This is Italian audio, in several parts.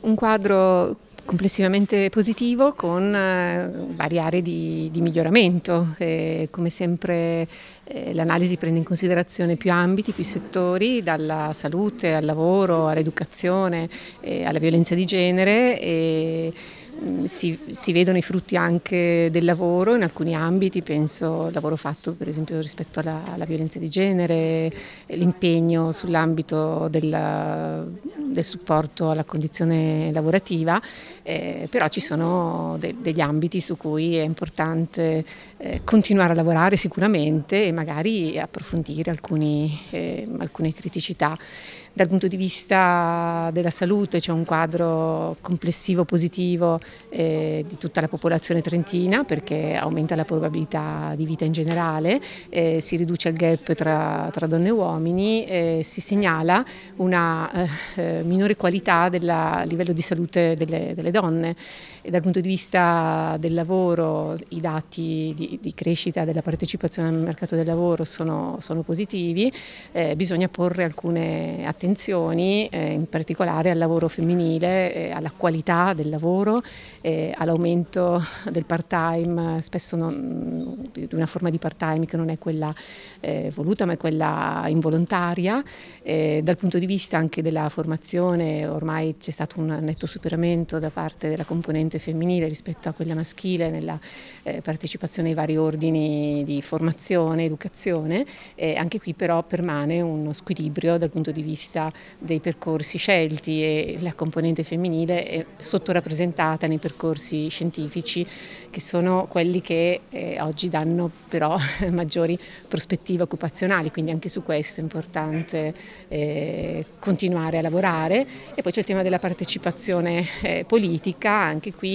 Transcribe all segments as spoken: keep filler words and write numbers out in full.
Un quadro complessivamente positivo con eh, varie aree di, di miglioramento. E come sempre eh, l'analisi prende in considerazione più ambiti, più settori, dalla salute al lavoro, all'educazione, eh, alla violenza di genere. E, mh, si, si vedono i frutti anche del lavoro in alcuni ambiti, penso al lavoro fatto per esempio rispetto alla, alla violenza di genere, l'impegno sull'ambito del, del supporto alla condizione lavorativa, eh, però ci sono de- degli ambiti su cui è importante eh, continuare a lavorare sicuramente e magari approfondire alcuni, eh, alcune criticità. Dal punto di vista della salute c'è un quadro complessivo positivo eh, di tutta la popolazione trentina, perché aumenta la probabilità di vita in generale, eh, si riduce il gap tra, tra donne e uomini, eh, si segnala una eh, minore qualità del livello di salute delle, delle donne. E dal punto di vista del lavoro i dati di, di crescita della partecipazione al mercato del lavoro sono, sono positivi, eh, bisogna porre alcune attenzioni, eh, in particolare al lavoro femminile, eh, alla qualità del lavoro, eh, all'aumento del part-time, spesso non, di una forma di part-time che non è quella eh, voluta ma è quella involontaria. Eh, dal punto di vista anche della formazione ormai c'è stato un netto superamento da parte della componente femminile rispetto a quella maschile nella eh, partecipazione ai vari ordini di formazione, educazione. Eh, anche qui però permane uno squilibrio dal punto di vista dei percorsi scelti e la componente femminile è sottorappresentata nei percorsi scientifici, che sono quelli che eh, oggi danno però maggiori prospettive occupazionali, quindi anche su questo è importante eh, continuare a lavorare. E poi c'è il tema della partecipazione eh, politica, anche qui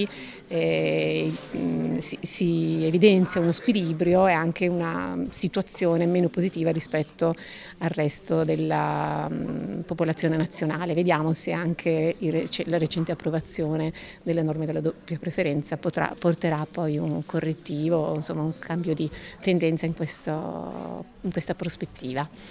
eh, si, si evidenzia uno squilibrio e anche una situazione meno positiva rispetto al resto della um, popolazione nazionale. Vediamo se anche il, la recente approvazione delle norme della doppia preferenza potrà, porterà poi un correttivo, insomma un cambio di tendenza in, questo, in questa prospettiva.